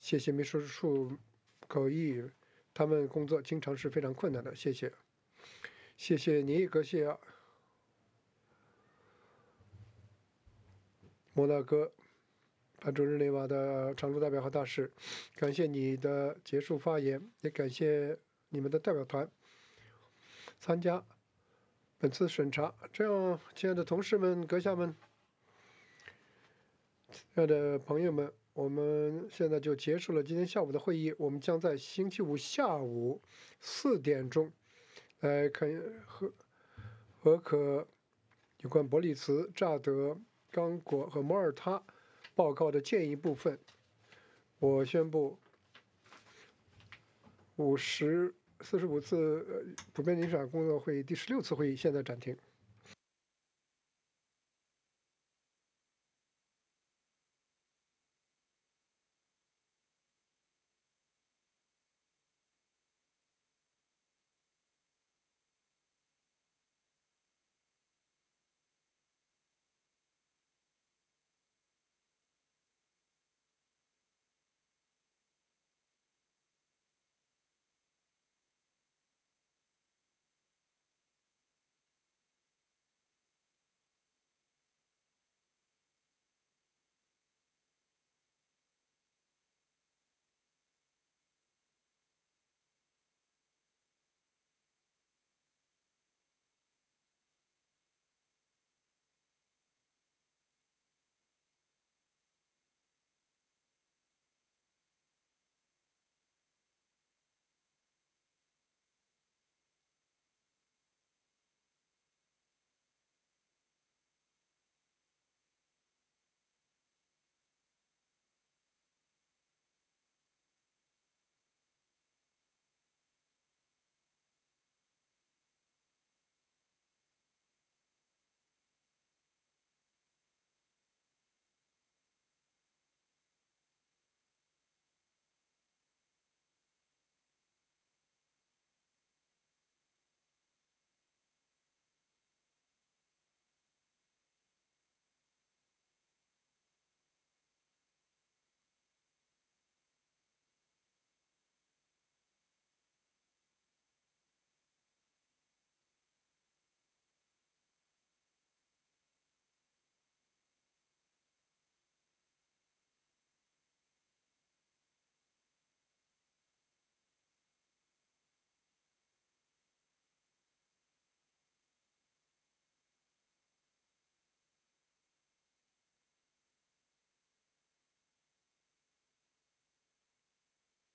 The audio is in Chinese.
谢谢秘书处口译，他们工作经常是非常困难的，谢谢。谢谢你，格谢亚，摩纳哥班主日内瓦的常驻代表和大使，感谢你的结束发言，也感谢你们的代表团参加本次审查。这样，亲爱的同事们、阁下们、亲爱的朋友们，我们现在就结束了今天下午的会议。我们将在星期五下午4点钟来看和可有关伯利茨、乍得、刚果和摩尔他报告的建议部分。我宣布45次普遍影响工作会议第16次会议现在暂停。